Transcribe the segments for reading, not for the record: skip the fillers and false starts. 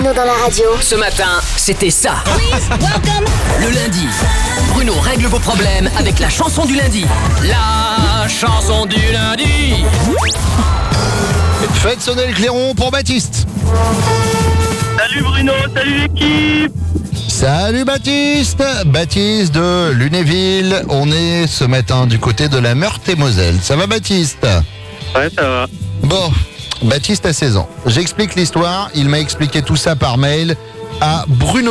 Bruno dans la radio. Ce matin, c'était ça. Le lundi, Bruno règle vos problèmes avec la chanson du lundi. La chanson du lundi. Faites sonner le clairon pour Baptiste. Salut Bruno, salut l'équipe. Salut Baptiste. Baptiste de Lunéville. On est ce matin du côté de la Meurthe-et-Moselle. Ça va Baptiste? Ouais, ça va. Bon, Baptiste a 16 ans. J'explique l'histoire. Il m'a expliqué tout ça par mail à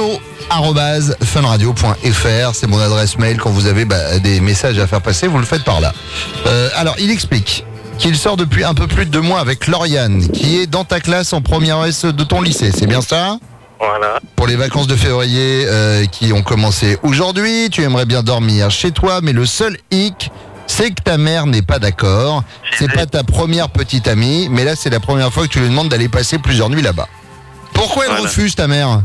bruno@funradio.fr. C'est mon adresse mail. Quand vous avez des messages à faire passer, vous le faites par là. Alors, il explique qu'il sort depuis un peu plus de 2 mois avec Lauriane, qui est dans ta classe en première S de ton lycée. C'est bien ça? Voilà. Pour les vacances de février qui ont commencé aujourd'hui, tu aimerais bien dormir chez toi, mais le seul hic, c'est que ta mère n'est pas d'accord. C'est pas ta première petite amie, mais là c'est la première fois que tu lui demandes d'aller passer plusieurs nuits là-bas. Pourquoi elle refuse, ta mère?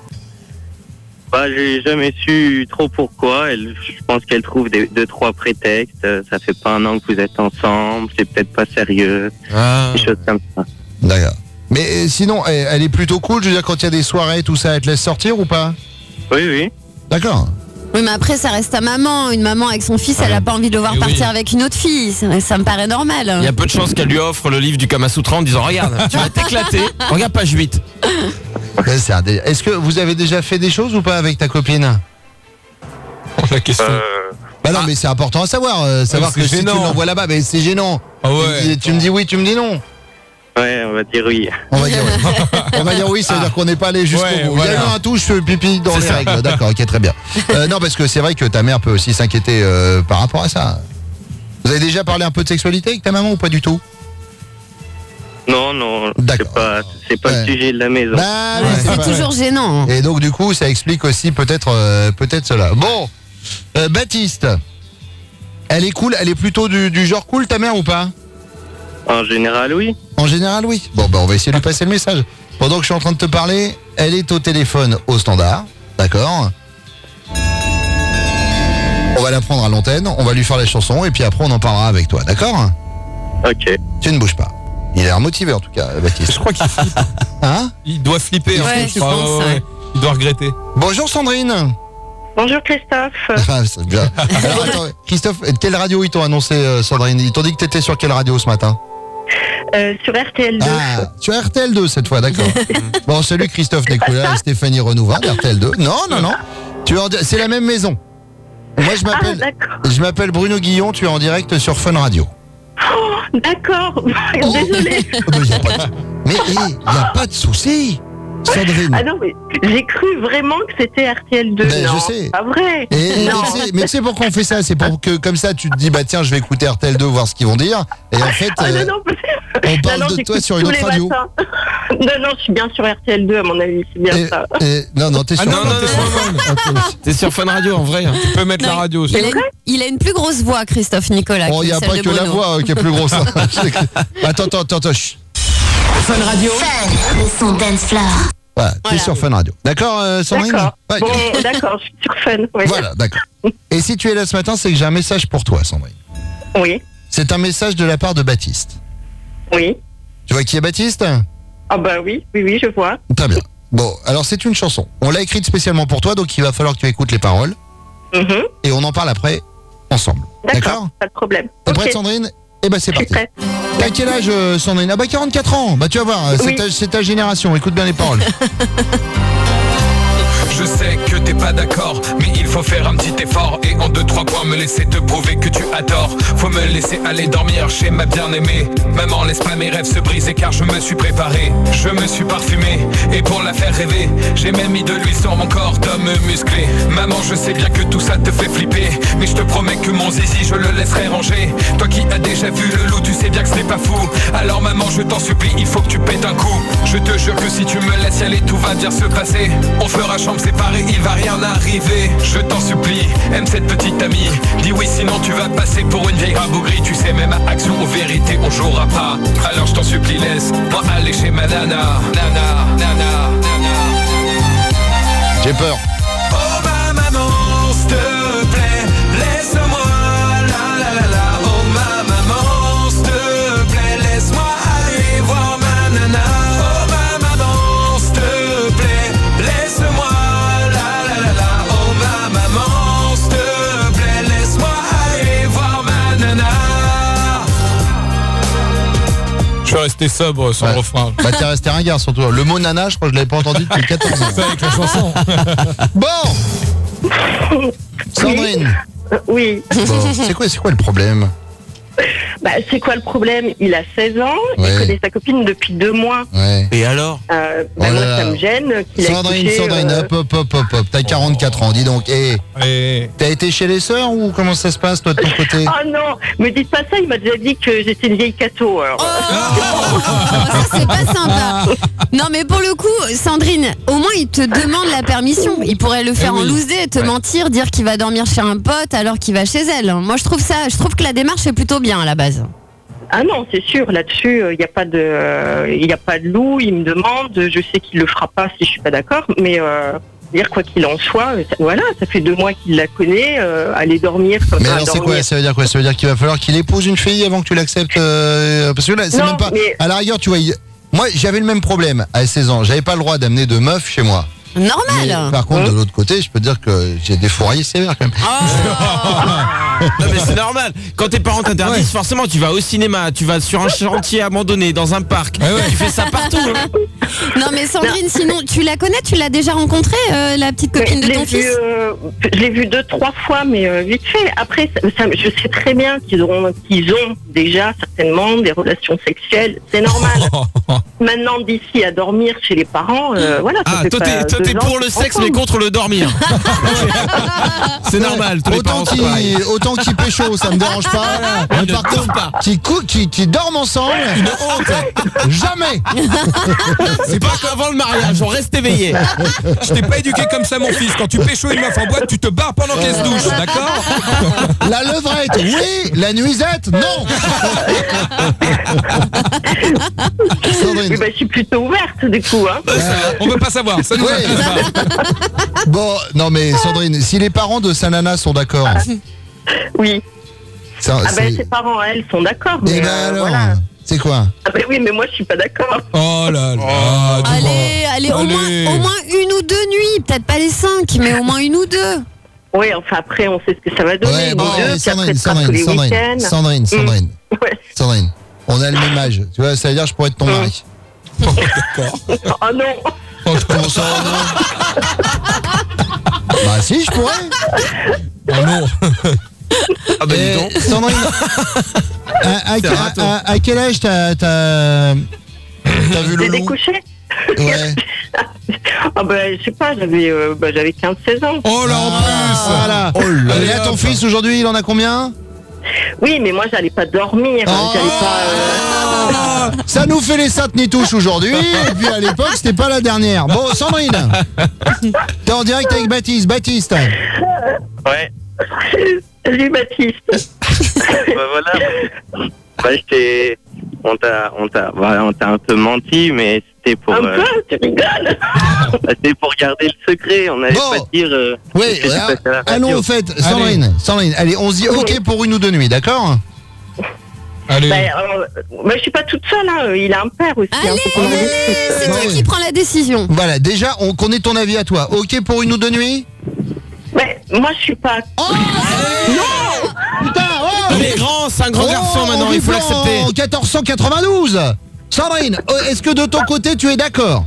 J'ai jamais su trop pourquoi. Je pense qu'elle trouve 2-3 prétextes. Ça fait pas 1 an que vous êtes ensemble. C'est peut-être pas sérieux. Des choses comme ça. D'accord. Mais sinon, elle est plutôt cool. Je veux dire, quand il y a des soirées, tout ça, elle te laisse sortir ou pas? Oui. D'accord. Oui, mais après, ça reste ta maman. Une maman avec son fils, elle a pas envie de le voir partir avec une autre fille. Ça me paraît normal. Il y a peu de chances qu'elle lui offre le livre du Kama Sutra en disant regarde, tu vas t'éclater. Regarde page 8. Est-ce que vous avez déjà fait des choses ou pas avec ta copine? La question. Non, mais c'est important à savoir. Savoir que si tu l'envoies là-bas, c'est gênant. Ah ouais. Tu me dis oui, tu me dis non. Ouais, on va dire oui. On va dire oui. On va dire oui, ça veut dire qu'on n'est pas allé jusqu'au bout. Voilà. Il y a eu un touche pipi dans les règles. D'accord, ok, très bien. Non, parce que c'est vrai que ta mère peut aussi s'inquiéter par rapport à ça. Vous avez déjà parlé un peu de sexualité avec ta maman ou pas du tout? Non. D'accord. C'est pas le sujet de la maison. C'est toujours gênant. Et donc du coup, ça explique aussi peut-être cela. Bon, Baptiste, elle est cool, elle est plutôt du genre cool, ta mère ou pas? En général, oui. En général, oui. Bon, on va essayer de lui passer le message. Pendant que je suis en train de te parler, elle est au téléphone au standard. D'accord? On va la prendre à l'antenne, on va lui faire la chanson et puis après on en parlera avec toi. D'accord? Ok. Tu ne bouges pas. Il a l'air motivé en tout cas, Baptiste. Je crois qu'il flippe. Hein? Il doit flipper. Ouais, je pense. Il doit regretter. Bonjour Sandrine. Bonjour Christophe. Ah, c'est bien. Alors attends, Christophe, quelle radio ils t'ont annoncé, Sandrine? Ils t'ont dit que t'étais sur quelle radio ce matin? Sur RTL2. Ah, sur RTL2 cette fois, d'accord. Bon, salut Christophe Nicolas et Stéphanie Renouvin d'RTL2. Non. C'est la même maison. Moi, je m'appelle Bruno Guillon, tu es en direct sur Fun Radio. Oh, d'accord. Désolée. Mais il n'y a pas de souci, Sandrine. Ah non, mais j'ai cru vraiment que c'était RTL2. Non, je sais. c'est pas vrai. Mais tu sais pourquoi on fait ça? C'est pour que comme ça tu te dis tiens, je vais écouter RTL2 voir ce qu'ils vont dire. Et en fait, on parle de toi sur une autre radio. Non, je suis bien sur RTL2 à mon avis, c'est bien ça. Non, t'es sur T'es sur Fun Radio en vrai. Tu peux mettre la radio aussi. Il a une plus grosse voix, Christophe Nicolas. Oh, il n'y a pas que la voix qui est plus grosse. Attends. Chut. Fun Radio. Le son dance floor. Voilà, t'es sur Fun Radio. D'accord, Sandrine? D'accord. Ouais. Bon, d'accord, je suis sur Fun. Oui. Voilà, d'accord. Et si tu es là ce matin, c'est que j'ai un message pour toi, Sandrine. Oui. C'est un message de la part de Baptiste. Oui. Tu vois qui est Baptiste? Ah oui, je vois. Très bien. Bon, alors c'est une chanson. On l'a écrite spécialement pour toi, donc il va falloir que tu écoutes les paroles. Et on en parle après, ensemble. D'accord? Pas de problème. T'es prête, Sandrine? Eh ben c'est parti. Prête. T'as quel âge, Sandrine? 44 ans. Tu vas voir, c'est ta génération. Écoute bien les paroles. Je sais que t'es pas d'accord, mais il faut faire un petit effort. Et en 2-3 points me laisser te prouver que tu adores. Faut me laisser aller dormir chez ma bien-aimée. Maman, laisse pas mes rêves se briser car je me suis préparé. Je me suis parfumé, et pour la faire rêver, j'ai même mis de l'huile sur mon corps d'homme musclé. Maman, je sais bien que tout ça te fait flipper, mais je te promets que mon zizi je le laisserai ranger. Toi qui as déjà vu le loup, tu sais bien que ce n'est pas fou. Alors maman, je t'en supplie, il faut que tu pètes un coup. Je te jure que si tu me laisses y aller, tout va bien se passer. On fera chambre séparée, il va rien arriver. Je t'en supplie, aime cette petite amie. Dis oui, sinon tu vas passer pour une vieille rabougrie. Tu sais, même à action ou vérité, on jouera pas. Alors je t'en supplie, laisse-moi aller chez ma nana. J'ai peur. Oh ma maman, s'il te plaît, laisse-moi la. Oh ma maman, s'il te plaît, laisse-moi aller voir ma nana. Oh ma maman, s'il te plaît. rester sobre sur le refrain. Bah t'es resté ringard surtout. Le mot nana, je crois que je l'avais pas entendu depuis 14 ans. C'est avec la chanson. Bon Sandrine. Oui. Bon, c'est quoi le problème? Bah, c'est quoi le problème? Il a 16 ans, Ouais. il connaît sa copine depuis 2 mois. Ouais. Et alors? Bah, Oh là moi, là. ça me gêne qu'il ait Sandrine, couché, hop, t'as 44 ans, dis donc. Et... T'as été chez les sœurs ou comment ça se passe toi de ton côté? Oh non, me dites pas ça, il m'a déjà dit que j'étais une vieille cato. Alors. Ça, c'est pas sympa. Non, mais pour le coup, Sandrine, au moins il te demande la permission. Il pourrait le faire en loser, te mentir, dire qu'il va dormir chez un pote alors qu'il va chez elle. Moi, je trouve que la démarche est plutôt bien à la base. Ah non, c'est sûr, là-dessus, il n'y a pas de loup, il me demande, je sais qu'il le fera pas si je suis pas d'accord, mais dire quoi qu'il en soit, voilà, ça fait 2 mois qu'il la connaît, aller dormir comme Mais ça. alors c'est quoi? Ça veut dire quoi? Ça veut dire qu'il va falloir qu'il épouse une fille avant que tu l'acceptes parce que là, c'est Non, même pas... mais- À la rigueur, tu vois, moi j'avais le même problème à 16 ans, j'avais pas le droit d'amener de meufs chez moi. Mais, Normal. par contre, de l'autre côté, je peux te dire que j'ai des fourriers sévères quand même. Non mais c'est normal. Quand tes parents t'interdisent, forcément tu vas au cinéma, tu vas sur un chantier abandonné, dans un parc. Tu fais ça partout. Hein. Non, mais Sandrine, sinon, tu la connais? Tu l'as déjà rencontrée, la petite copine de ton fils? Je l'ai vu 2-3 fois, mais vite fait. Après, je sais très bien qu'ils ont déjà certainement des relations sexuelles. C'est normal. Maintenant, d'ici à dormir chez les parents, voilà. Ça fait Toi pas t'es 2 ans pour le sexe ensemble. mais contre le dormir. C'est normal. Tous les parents sont pareils. Autant qu'ils pécho, ça me dérange pas. Ils Mais ne par dorment contre, pas. qui dorment ensemble, une honte. Jamais. C'est pas qu'avant le mariage, on reste éveillé. Je t'ai pas éduqué comme ça, mon fils. Quand tu pécho une meuf en boîte, tu te barres pendant qu'elle se douche, d'accord? La levrette, oui. La nuisette, non. Sandrine. Oui, bah, je suis plutôt ouverte, du coup. Hein. On veut pas savoir, ça nous Oui. intéresse pas. Bon, non mais Sandrine, si les parents de sa nana sont d'accord, Oui. ça, Ah ben, ses parents, elles, sont d'accord. Mais Et ben alors, voilà. c'est quoi? Ah ben oui, mais moi, je suis pas d'accord. Oh là là. Allez, au moins 1 ou 2 nuits. Peut-être pas les 5, mais au moins 1 ou 2. Oui, enfin, après, on sait ce que ça va donner. Ouais, bon, Nous deux, puis après, ce sera tous les week-ends. Sandrine. Ouais. Sandrine, on a le même âge. Tu vois, ça veut dire que je pourrais être ton mari. D'accord. Oh non. Comment ça, non? Bah si, je pourrais. Oh non. Ah bah dis donc. Sandrine, à quel âge t'as vu le J'ai loup? découché. Ouais. Ah ben, je sais pas, j'avais 15-16 ans. Oh là en plus. Voilà. là. Et là, ton fils aujourd'hui, il en a combien? Oui, mais moi, j'allais pas dormir. J'allais pas... Ça nous fait les saintes nitouches aujourd'hui, et puis à l'époque, c'était pas la dernière. Bon, Sandrine, t'es en direct avec Baptiste. Baptiste, Ouais. Salut, Baptiste. Bah voilà. Bah, on t'a un peu menti, mais c'était pour. Un peu, tu rigoles. C'était pour garder le secret. On n'allait Bon. pas dire. oui, ce que tu passais à la radio. allons au fait. Sandrine, allez, on se dit ok pour 1 ou 2 nuits, d'accord? Allez. Je suis pas toute seule, hein. Il a un père aussi. hein, Allez, faut qu'on en discute. c'est toi qui prends la décision. Voilà, déjà, on connaît ton avis à toi. Ok pour 1 ou 2 nuits? Mais moi, je suis pas... Putain, oh Il est grand, c'est un grand garçon maintenant, il faut l'accepter. En 1492. Sandrine, est-ce que de ton côté, tu es d'accord?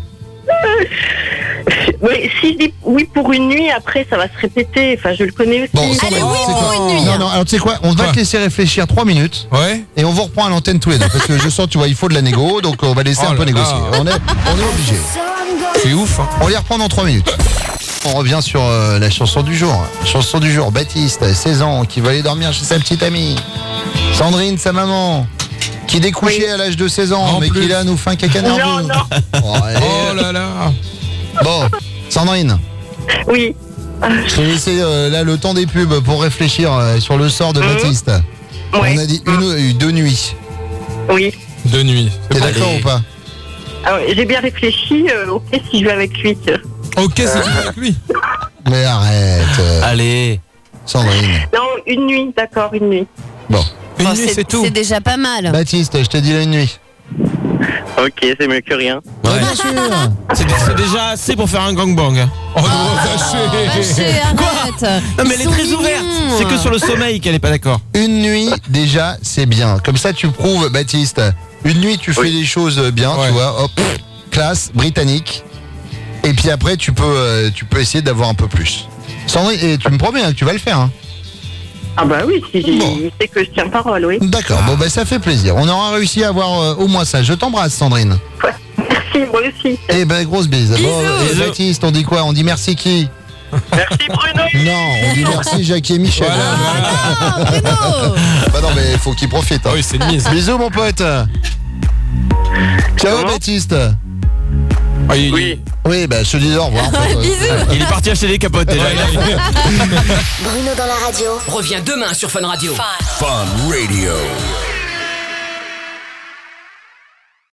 Oui, si je dis oui pour une nuit, après, ça va se répéter. Enfin, je le connais aussi. Bon, Allez, Sandrine, oui c'est pour quoi? une nuit. Non, alors tu sais quoi? On va te laisser réfléchir 3 minutes. Ouais. Et on vous reprend à l'antenne tous les deux. Parce que je sens, tu vois, il faut de la négo. Donc on va laisser Oh un peu là là. négocier. On est obligé. C'est ouf. Hein. On les reprend dans 3 minutes. On revient sur la chanson du jour. Chanson du jour, Baptiste, 16 ans, qui va aller dormir chez sa petite amie. Sandrine, sa maman, qui découchait à l'âge de 16 ans, En mais plus. qui là nous fait un caca nerveux. Non, non. Oh, allez. Oh là là. Bon, Sandrine, Oui. je t'ai laissé là le temps des pubs pour réfléchir sur le sort de Baptiste. Ouais. On a dit 2 nuits. Oui. 2 nuits. T'es d'accord ou pas? Alors, j'ai bien réfléchi. Ok, si je vais avec lui. Ok, c'est tout avec lui. Mais arrête, Allez. Sandrine. Non, une nuit, d'accord, une nuit. Bon, Une Oh, nuit, c'est tout. C'est déjà pas mal. Baptiste, je t'ai dit la nuit. Ok, c'est mieux que rien. Ouais. Bien sûr. C'est déjà assez pour faire un gangbang. Oh non, vaché. Vaché, arrête. Non mais Ils elle est sont très mignons. ouverte. C'est que sur le sommeil qu'elle est pas d'accord. Une nuit, déjà, c'est bien. Comme ça, tu prouves, Baptiste, Une nuit, tu fais les choses bien, tu vois, hop, classe, britannique. Et puis après, tu peux essayer d'avoir un peu plus. Sandrine, et tu me promets que tu vas le faire. Hein. Ah bah oui, c'est que je tiens parole, oui. D'accord, bon ça fait plaisir. On aura réussi à avoir au moins ça. Je t'embrasse, Sandrine. Ouais. Merci, moi aussi. Eh ben, grosse bise. Bon, et Baptiste, on dit quoi? On dit merci qui? Merci Bruno. Non, on dit merci Jackie et Michel. Ah, Bruno. Bah non, mais il faut qu'il profite. Hein. Oui, c'est une mise. Bisous, mon pote. Ciao, Baptiste. Oui. Oui, bah je te dis au revoir. En fait. Bisous. Il est parti acheter des capotes déjà. Bruno dans la radio. Reviens demain sur Fun Radio. Fun Radio.